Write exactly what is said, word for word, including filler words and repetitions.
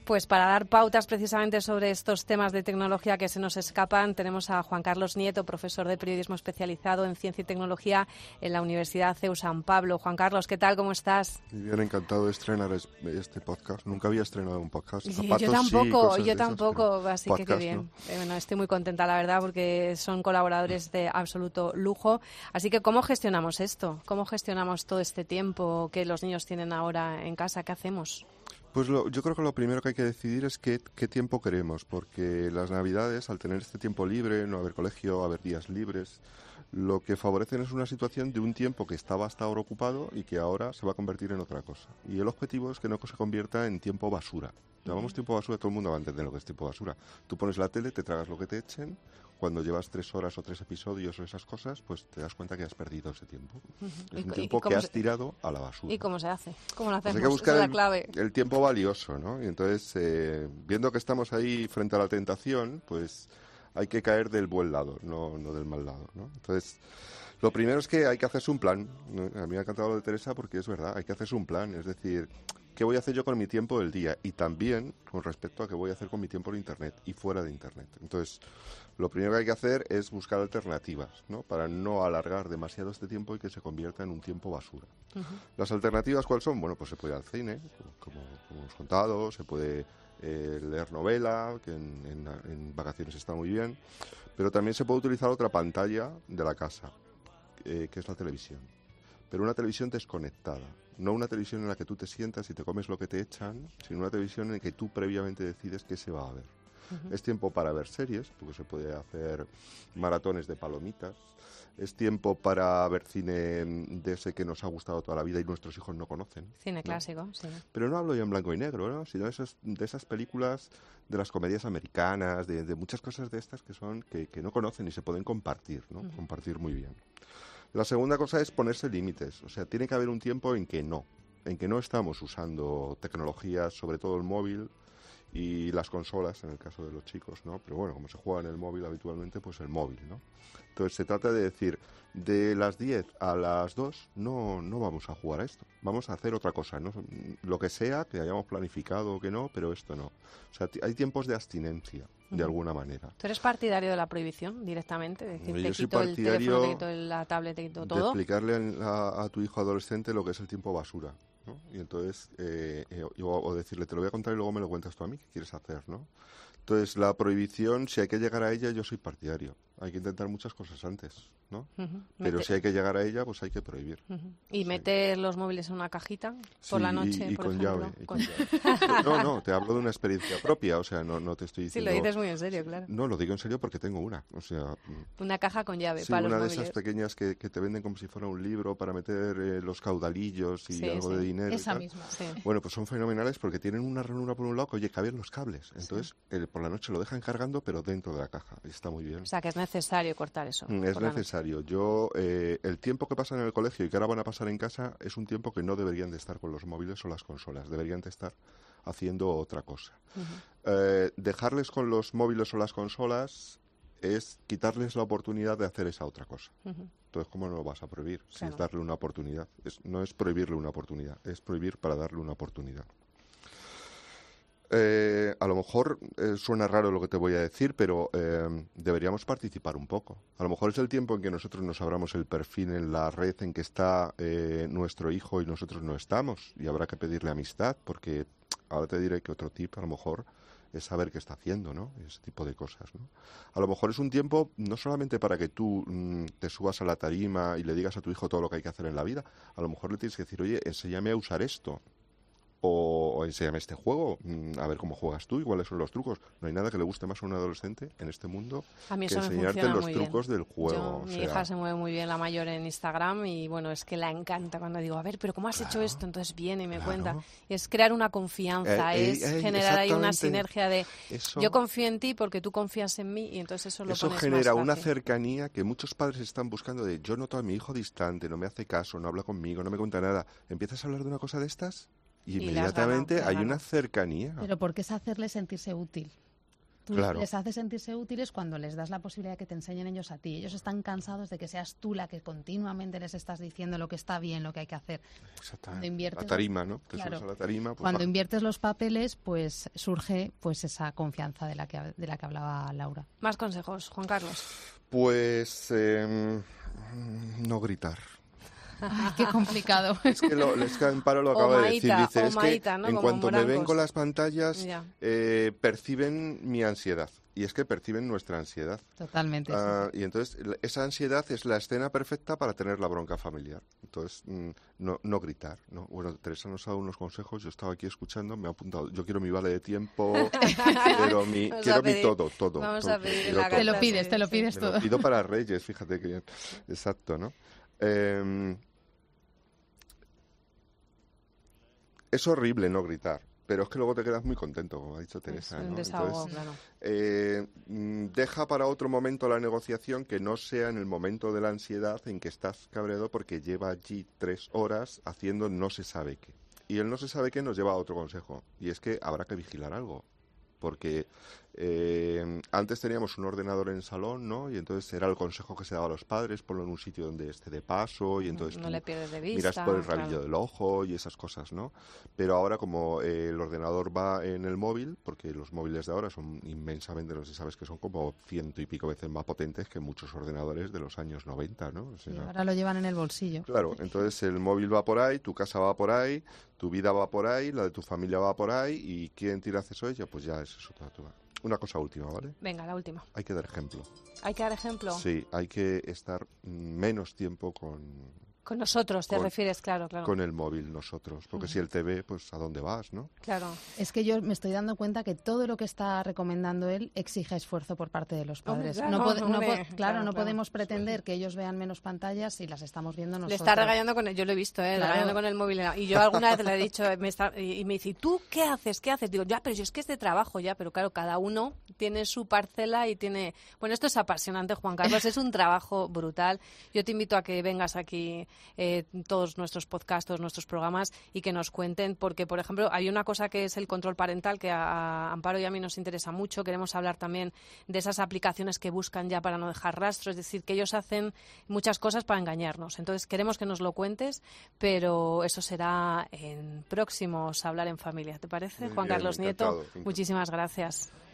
Pues para dar pautas precisamente sobre estos temas de tecnología que se nos escapan, tenemos a Juan Carlos Nieto, profesor de periodismo especializado en ciencia y tecnología en la Universidad C E U San Pablo. Juan Carlos, ¿qué tal? ¿Cómo estás? Muy bien, encantado de estrenar este podcast. Nunca había estrenado un podcast. Sí, Zapatos, yo tampoco, sí, yo esas, tampoco, así podcast, que qué bien. ¿no? Eh, bueno, estoy muy contenta, la verdad, porque son colaboradores de absoluto lujo. Así que, ¿cómo gestionamos esto? ¿Cómo gestionamos todo este tiempo que los niños tienen ahora en casa? ¿Qué hacemos? Pues lo, yo creo que lo primero que hay que decidir es qué, qué tiempo queremos, porque las Navidades, al tener este tiempo libre, no haber colegio, haber días libres, lo que favorecen es una situación de un tiempo que estaba hasta ahora ocupado y que ahora se va a convertir en otra cosa. Y el objetivo es que no se convierta en tiempo basura. Llamamos tiempo basura, todo el mundo va a entender lo que es tiempo basura. Tú pones la tele, te tragas lo que te echen, cuando llevas tres horas o tres episodios o esas cosas, pues te das cuenta que has perdido ese tiempo. Uh-huh. Es un tiempo que has se... tirado a la basura. ¿Y cómo se hace? ¿Cómo lo hacemos? Pues hay que buscar Esa es el, la clave. el tiempo valioso, ¿no? Y entonces, eh, viendo que estamos ahí frente a la tentación, pues hay que caer del buen lado, no, no del mal lado, ¿no? Entonces, lo primero es que hay que hacerse un plan, ¿no? A mí me ha encantado lo de Teresa porque es verdad, hay que hacerse un plan, es decir, ¿qué voy a hacer yo con mi tiempo del día? Y también con respecto a qué voy a hacer con mi tiempo en Internet y fuera de Internet. Entonces, lo primero que hay que hacer es buscar alternativas, ¿no? Para no alargar demasiado este tiempo y que se convierta en un tiempo basura. Uh-huh. ¿Las alternativas cuáles son? Bueno, pues se puede ir al cine, como, como hemos contado, se puede eh, leer novela, que en, en, en vacaciones está muy bien, pero también se puede utilizar otra pantalla de la casa, eh, que es la televisión. Pero una televisión desconectada, no una televisión en la que tú te sientas y te comes lo que te echan, sino una televisión en la que tú previamente decides qué se va a ver. Uh-huh. Es tiempo para ver series, porque se puede hacer maratones de palomitas. Es tiempo para ver cine de ese que nos ha gustado toda la vida y nuestros hijos no conocen. Cine ¿no? clásico, sí. Pero no hablo ya en blanco y negro, ¿no? Sino de esas, de esas películas de las comedias americanas, de, de muchas cosas de estas que son que, que no conocen y se pueden compartir, ¿no? Uh-huh. Compartir muy bien. La segunda cosa es ponerse límites. O sea, tiene que haber un tiempo en que no. En que no estamos usando tecnologías, sobre todo el móvil y las consolas, en el caso de los chicos, ¿no? Pero bueno, como se juega en el móvil habitualmente, pues el móvil, ¿no? Entonces se trata de decir, de las diez a las dos no, no vamos a jugar a esto. Vamos a hacer otra cosa, ¿no? Lo que sea, que hayamos planificado o que no, pero esto no. O sea, t- hay tiempos de abstinencia, de uh-huh. alguna manera. ¿Tú eres partidario de la prohibición directamente? Es decir, te quito el teléfono, te quito la tablet, te quito todo. De explicarle a, a tu hijo adolescente lo que es el tiempo basura, ¿no? Y entonces, eh, eh, o, o decirle, te lo voy a contar y luego me lo cuentas tú a mí, ¿qué quieres hacer, no? Entonces, la prohibición, si hay que llegar a ella, yo soy partidario. Hay que intentar muchas cosas antes, ¿no? Uh-huh. Pero Mete... si hay que llegar a ella, pues hay que prohibir. Uh-huh. ¿Y sí. meter los móviles en una cajita por sí, la noche, y, y por con ejemplo? llave, y con llave. No, no, te hablo de una experiencia propia, o sea, no, no te estoy diciendo... Sí, lo dices muy en serio, claro. No, lo digo en serio porque tengo una, o sea... Una caja con llave sí, para los una móviles. de esas pequeñas que, que te venden como si fuera un libro para meter eh, los caudalillos y sí, algo sí. de dinero. Esa y tal. misma. Sí. Bueno, pues son fenomenales porque tienen una ranura por un lado que, oye, caben los cables. Entonces, sí. el, por la noche lo dejan cargando, pero dentro de la caja. Está muy bien. O sea, que es necesario cortar eso. Es necesario. Yo, eh, el tiempo que pasan en el colegio y que ahora van a pasar en casa es un tiempo que no deberían de estar con los móviles o las consolas. Deberían de estar haciendo otra cosa. Uh-huh. Eh, dejarles con los móviles o las consolas es quitarles la oportunidad de hacer esa otra cosa. Uh-huh. Entonces, ¿cómo no lo vas a prohibir? Claro. Si es darle una oportunidad. Es, no es prohibirle una oportunidad, es prohibir para darle una oportunidad. Eh, a lo mejor eh, suena raro lo que te voy a decir, pero eh, deberíamos participar un poco. A lo mejor es el tiempo en que nosotros nos abramos el perfil en la red en que está eh, nuestro hijo y nosotros no estamos. Y habrá que pedirle amistad, porque ahora te diré que otro tip a lo mejor es saber qué está haciendo, ¿no? Ese tipo de cosas, ¿no? A lo mejor es un tiempo no solamente para que tú mmm, te subas a la tarima y le digas a tu hijo todo lo que hay que hacer en la vida. A lo mejor le tienes que decir, oye, enséñame a usar esto. O, o enséñame este juego, a ver cómo juegas tú y cuáles son los trucos. No hay nada que le guste más a un adolescente en este mundo a mí que eso enseñarte me los muy trucos bien. del juego. Yo, o mi sea... hija se mueve muy bien, la mayor, en Instagram y bueno, es que la encanta cuando digo, a ver, pero ¿cómo has claro, hecho esto? Entonces viene y me claro. cuenta. Es crear una confianza, eh, eh, es eh, generar ahí una sinergia de eso, yo confío en ti porque tú confías en mí y entonces eso lo eso pones genera más una fácil. cercanía que muchos padres están buscando de yo noto a mi hijo distante, no me hace caso, no habla conmigo, no me cuenta nada. ¿Empiezas a hablar de una cosa de estas? Y, y inmediatamente hay una cercanía. Pero ¿por qué es hacerle sentirse útil? Tú claro. les haces sentirse útiles cuando les das la posibilidad de que te enseñen ellos a ti. Ellos están cansados de que seas tú la que continuamente les estás diciendo lo que está bien, lo que hay que hacer. Exactamente. Inviertes la tarima, ¿no? Te claro, subes a la tarima. Pues, cuando va. inviertes los papeles, pues surge pues esa confianza de la que, de la que hablaba Laura. Más consejos, Juan Carlos. Pues eh, no gritar. Ay, qué complicado. Es que, lo, es que Amparo lo acaba Maíta, de decir. Dice, es Maíta, que ¿no? en Como cuanto me ven morancos. con las pantallas, Ya. eh, perciben mi ansiedad. Y es que perciben nuestra ansiedad. Totalmente. Ah, sí. Y entonces, la- esa ansiedad es la escena perfecta para tener la bronca familiar. Entonces, mm, no, no gritar, ¿no? Bueno, Teresa nos ha dado unos consejos, yo estaba aquí escuchando, me ha apuntado, yo quiero mi vale de tiempo, quiero mi, Vamos quiero a mi pedir- todo, todo. vamos todo, a pedir quiero la todo. Te lo carta, pides, sí, te lo sí. pides Me lo todo. pido para Reyes, fíjate que bien. Exacto, ¿no? Eh, es horrible no gritar, pero es que luego te quedas muy contento, como ha dicho Teresa, Es un ¿no? desahogo, Entonces, claro. eh, mm, deja para otro momento la negociación que no sea en el momento de la ansiedad en que estás cabreado porque lleva allí tres horas haciendo no se sabe qué. Y el no se sabe qué nos lleva a otro consejo, y es que habrá que vigilar algo. Porque eh, antes teníamos un ordenador en el salón, ¿no? Y entonces era el consejo que se daba a los padres, ponlo en un sitio donde esté de paso y entonces No tú le pierdes de vista. miras por el rabillo claro. del ojo y esas cosas, ¿no? Pero ahora como eh, el ordenador va en el móvil, porque los móviles de ahora son inmensamente, no sé si sabes que son como ciento y pico veces más potentes que muchos ordenadores de los años noventa, ¿no? O sea, Y ahora lo llevan en el bolsillo. claro, entonces el móvil va por ahí, tu casa va por ahí, tu vida va por ahí, la de tu familia va por ahí, y ¿quién tira acceso a ella? Pues ya es eso. Toda, toda. Una cosa última, ¿vale? Venga, la última. Hay que dar ejemplo. ¿Hay que dar ejemplo? Sí, hay que estar mm, menos tiempo con, Con nosotros, te Con- refieres, claro, claro. con el móvil nosotros, porque si él te ve, pues ¿a dónde vas, no? Claro. Es que yo me estoy dando cuenta que todo lo que está recomendando él exige esfuerzo por parte de los Hombre, padres. claro, no, pode- no hombre, po- claro, claro, no claro. podemos pretender que ellos vean menos pantallas si las estamos viendo Le nosotros. está regañando con el, yo lo he visto, ¿eh? Claro. Regañando con el móvil. Y yo alguna vez le he dicho, me está, y y me dice, ¿y tú qué haces? ¿Qué haces? Digo, ya, pero yo es que es de trabajo ya, pero claro, cada uno tiene su parcela y tiene... Bueno, esto es apasionante, Juan Carlos, es un trabajo brutal. Yo te invito a que vengas aquí eh, todos nuestros podcasts, todos nuestros programas y que nos cuenten, porque, por ejemplo, hay una cosa que es el control parental que a, a Amparo y a mí nos interesa mucho. Queremos hablar también de esas aplicaciones que buscan ya para no dejar rastro, es decir, que ellos hacen muchas cosas para engañarnos. Entonces, queremos que nos lo cuentes, pero eso será en próximos Hablar en Familia. ¿Te parece, Muy Juan bien, Carlos encantado, Nieto? encantado. Muchísimas gracias.